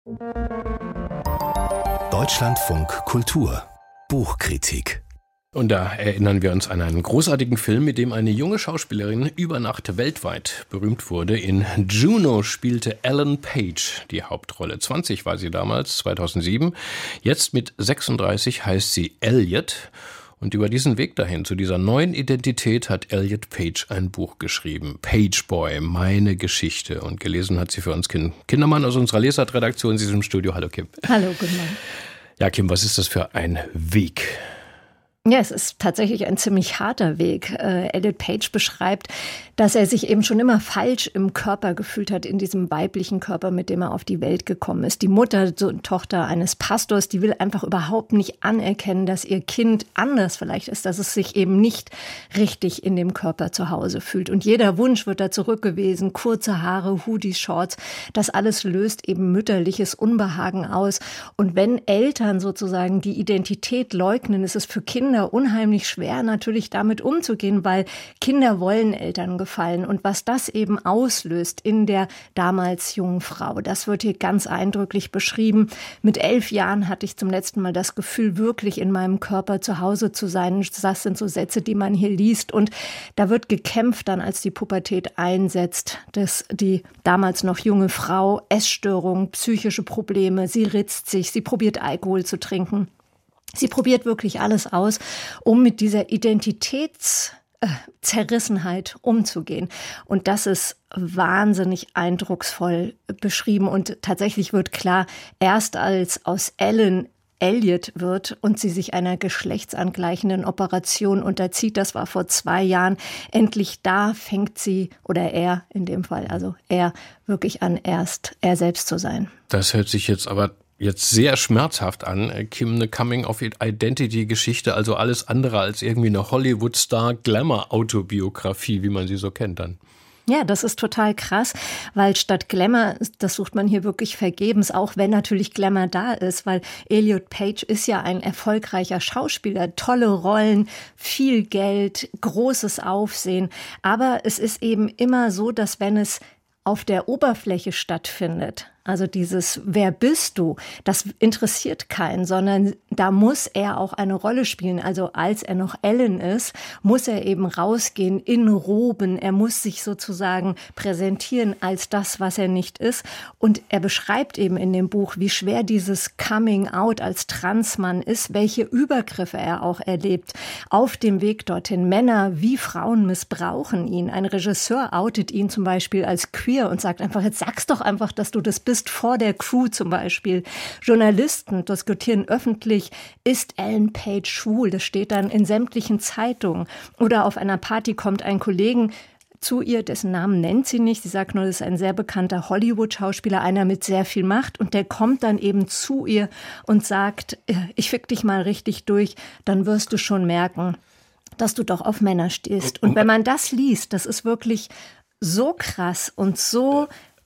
Deutschlandfunk Kultur Buchkritik. Und da erinnern wir uns an einen großartigen Film, mit dem eine junge Schauspielerin über Nacht weltweit berühmt wurde. In Juno spielte Ellen Page die Hauptrolle. 20 war sie damals, 2007. Jetzt mit 36 heißt sie Elliot. Und über diesen Weg dahin, zu dieser neuen Identität, hat Elliot Page ein Buch geschrieben. Page Boy, meine Geschichte. Und gelesen hat sie für uns Kim Kindermann aus unserer Lesart-Redaktion. Sie ist im Studio. Hallo Kim. Hallo, guten Morgen. Ja, Kim, was ist das für ein Weg? Ja, es ist tatsächlich ein ziemlich harter Weg. Elliot Page beschreibt, dass er sich eben schon immer falsch im Körper gefühlt hat, in diesem weiblichen Körper, mit dem er auf die Welt gekommen ist. Die Mutter, so Tochter eines Pastors, die will einfach überhaupt nicht anerkennen, dass ihr Kind anders vielleicht ist, dass es sich eben nicht richtig in dem Körper zu Hause fühlt. Und jeder Wunsch wird da zurückgewiesen, kurze Haare, Hoodies, Shorts, das alles löst eben mütterliches Unbehagen aus. Und wenn Eltern sozusagen die Identität leugnen, ist es für Kinder unheimlich schwer, natürlich damit umzugehen, weil Kinder wollen Eltern gefallen. Und was das eben auslöst in der damals jungen Frau, das wird hier ganz eindrücklich beschrieben. Mit 11 Jahren hatte ich zum letzten Mal das Gefühl, wirklich in meinem Körper zu Hause zu sein. Das sind so Sätze, die man hier liest. Und da wird gekämpft dann, als die Pubertät einsetzt, dass die damals noch junge Frau Essstörungen, psychische Probleme, sie ritzt sich, sie probiert Alkohol zu trinken. Sie probiert wirklich alles aus, um mit dieser Identitätszerrissenheit umzugehen. Und das ist wahnsinnig eindrucksvoll beschrieben. Und tatsächlich wird klar, erst als aus Ellen Elliot wird und sie sich einer geschlechtsangleichenden Operation unterzieht, das war vor 2 Jahren, endlich da fängt sie, oder er in dem Fall, also er wirklich an, erst er selbst zu sein. Das hört sich jetzt aber sehr schmerzhaft an, Kim, eine Coming-of-Identity-Geschichte, also alles andere als irgendwie eine Hollywood-Star-Glamour-Autobiografie, wie man sie so kennt dann. Ja, das ist total krass, weil statt Glamour, das sucht man hier wirklich vergebens, auch wenn natürlich Glamour da ist, weil Elliot Page ist ja ein erfolgreicher Schauspieler, tolle Rollen, viel Geld, großes Aufsehen, aber es ist eben immer so, dass wenn es auf der Oberfläche stattfindet, also dieses Wer bist du, das interessiert keinen, sondern da muss er auch eine Rolle spielen. Also als er noch Ellen ist, muss er eben rausgehen in Roben. Er muss sich sozusagen präsentieren als das, was er nicht ist. Und er beschreibt eben in dem Buch, wie schwer dieses Coming Out als Transmann ist, welche Übergriffe er auch erlebt. Auf dem Weg dorthin, Männer wie Frauen missbrauchen ihn. Ein Regisseur outet ihn zum Beispiel als queer und sagt einfach, jetzt sag's doch einfach, dass du das bist, vor der Crew zum Beispiel. Journalisten diskutieren öffentlich, ist Ellen Page schwul? Das steht dann in sämtlichen Zeitungen. Oder auf einer Party kommt ein Kollege zu ihr, dessen Namen nennt sie nicht. Sie sagt nur, das ist ein sehr bekannter Hollywood-Schauspieler, einer mit sehr viel Macht. Und der kommt dann eben zu ihr und sagt, ich fick dich mal richtig durch, dann wirst du schon merken, dass du doch auf Männer stehst. Und wenn man das liest, das ist wirklich so krass und so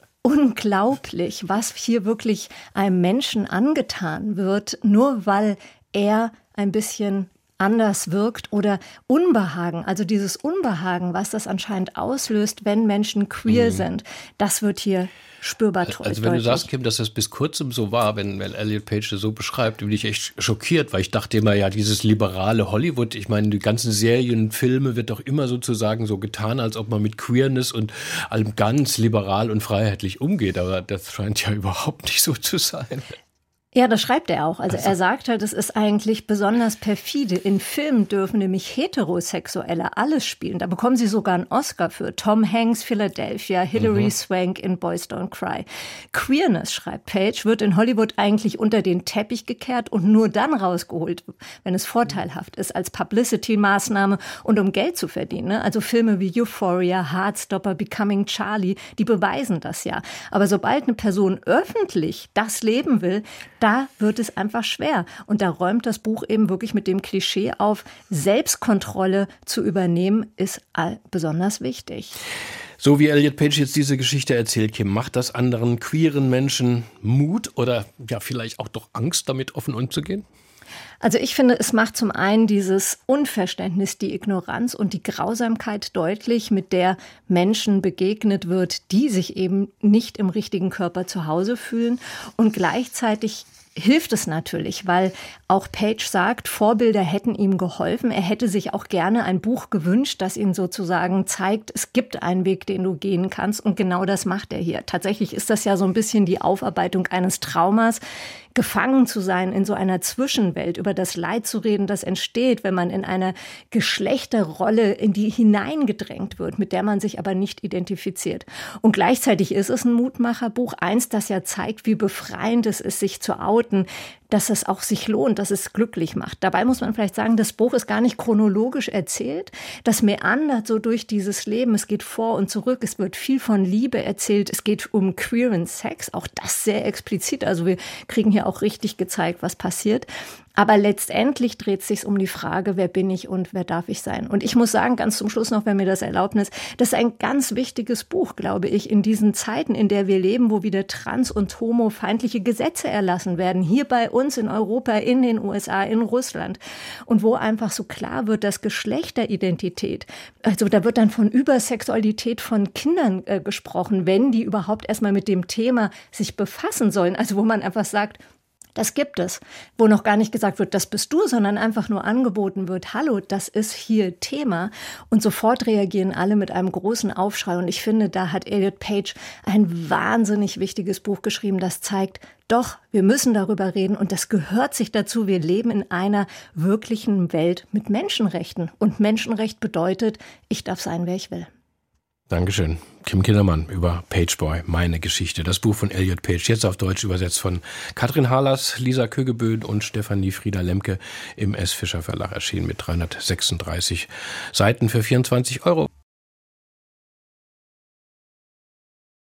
unglaublich, was hier wirklich einem Menschen angetan wird, nur weil er ein bisschen anders wirkt oder Unbehagen, also dieses Unbehagen, was das anscheinend auslöst, wenn Menschen queer sind, das wird hier spürbar deutlich. Also wenn du sagst, Kim, dass das bis kurzem so war, wenn Elliot Page das so beschreibt, bin ich echt schockiert, weil ich dachte immer, ja, dieses liberale Hollywood, ich meine, die ganzen Serien, Filme wird doch immer sozusagen so getan, als ob man mit Queerness und allem ganz liberal und freiheitlich umgeht, aber das scheint ja überhaupt nicht so zu sein. Ja, das schreibt er auch. Also er sagt halt, es ist eigentlich besonders perfide. In Filmen dürfen nämlich Heterosexuelle alles spielen. Da bekommen sie sogar einen Oscar für. Tom Hanks, Philadelphia, Hilary Swank in Boys Don't Cry. Queerness, schreibt Page, wird in Hollywood eigentlich unter den Teppich gekehrt und nur dann rausgeholt, wenn es vorteilhaft ist, als Publicity-Maßnahme und um Geld zu verdienen. Also Filme wie Euphoria, Heartstopper, Becoming Charlie, die beweisen das ja. Aber sobald eine Person öffentlich das leben will, da wird es einfach schwer. Und da räumt das Buch eben wirklich mit dem Klischee auf, Selbstkontrolle zu übernehmen, ist besonders wichtig. So wie Elliot Page jetzt diese Geschichte erzählt, Kim, macht das anderen queeren Menschen Mut oder ja vielleicht auch doch Angst, damit offen umzugehen? Also ich finde, es macht zum einen dieses Unverständnis, die Ignoranz und die Grausamkeit deutlich, mit der Menschen begegnet wird, die sich eben nicht im richtigen Körper zu Hause fühlen. Und gleichzeitig hilft es natürlich, weil auch Page sagt, Vorbilder hätten ihm geholfen. Er hätte sich auch gerne ein Buch gewünscht, das ihn sozusagen zeigt, es gibt einen Weg, den du gehen kannst. Und genau das macht er hier. Tatsächlich ist das ja so ein bisschen die Aufarbeitung eines Traumas, gefangen zu sein in so einer Zwischenwelt, über das Leid zu reden, das entsteht, wenn man in eine Geschlechterrolle in die hineingedrängt wird, mit der man sich aber nicht identifiziert. Und gleichzeitig ist es ein Mutmacherbuch, eins, das ja zeigt, wie befreiend es ist, sich zu outen, dass es auch sich lohnt, dass es glücklich macht. Dabei muss man vielleicht sagen, das Buch ist gar nicht chronologisch erzählt. Das meandert so durch dieses Leben. Es geht vor und zurück. Es wird viel von Liebe erzählt. Es geht um queeren Sex. Auch das sehr explizit. Also wir kriegen hier auch richtig gezeigt, was passiert. Aber letztendlich dreht es sich um die Frage, wer bin ich und wer darf ich sein? Und ich muss sagen, ganz zum Schluss noch, wenn mir das erlaubt ist, das ist ein ganz wichtiges Buch, glaube ich, in diesen Zeiten, in der wir leben, wo wieder trans- und homofeindliche Gesetze erlassen werden. Hier bei uns in Europa, in den USA, in Russland. Und wo einfach so klar wird, dass Geschlechteridentität, also da wird dann von Übersexualität von Kindern gesprochen, wenn die überhaupt erstmal mit dem Thema sich befassen sollen. Also wo man einfach sagt, das gibt es, wo noch gar nicht gesagt wird, das bist du, sondern einfach nur angeboten wird, hallo, das ist hier Thema. Und sofort reagieren alle mit einem großen Aufschrei. Und ich finde, da hat Elliot Page ein wahnsinnig wichtiges Buch geschrieben, das zeigt, doch, wir müssen darüber reden und das gehört sich dazu. Wir leben in einer wirklichen Welt mit Menschenrechten. Und Menschenrecht bedeutet, ich darf sein, wer ich will. Dankeschön. Kim Kindermann über Pageboy, meine Geschichte. Das Buch von Elliot Page, jetzt auf Deutsch übersetzt von Katrin Harlas, Lisa Kögeböen und Stefanie Frieder-Lemke im S. Fischer Verlag erschienen mit 336 Seiten für 24 €.